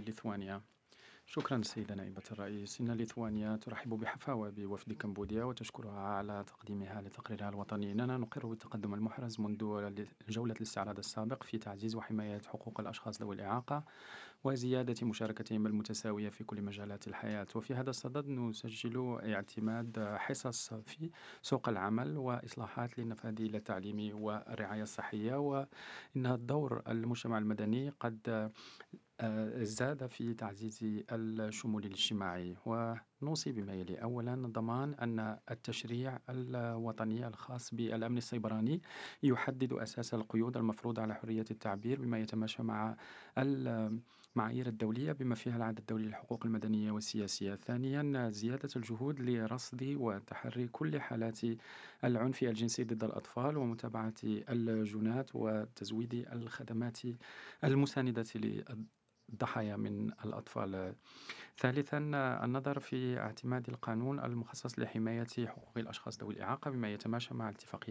ليثوانيا. شكرا سيدة نائبة الرئيس. إن ليثوانيا ترحب بحفاوة بوفد كمبوديا وتشكرها على تقديمها لتقريرها الوطني. إننا نقر بالتقدم المحرز منذ جولة الاستعراض السابق في تعزيز وحماية حقوق الأشخاص ذوي الإعاقة وزيادة مشاركتهم المتساوية في كل مجالات الحياة. وفي هذا الصدد نسجل اعتماد حصص في سوق العمل وإصلاحات للنفاذ التعليمي والرعاية الصحية. وإن الدور المجتمع المدني قد زاد في تعزيز الشمول الاجتماعي. ونوصي بما يلي: أولا، ضمان أن التشريع الوطني الخاص بالأمن السيبراني يحدد أساس القيود المفروضة على حرية التعبير بما يتماشى مع المعايير الدولية بما فيها العهد الدولي للحقوق المدنية والسياسية. ثانيا، زيادة الجهود لرصد وتحري كل حالات العنف الجنسي ضد الأطفال ومتابعة الجنات وتزويد الخدمات المساندة الضحايا من الأطفال. ثالثا، النظر في اعتماد القانون المخصص لحماية حقوق الأشخاص ذوي الإعاقة بما يتماشى مع اتفاقية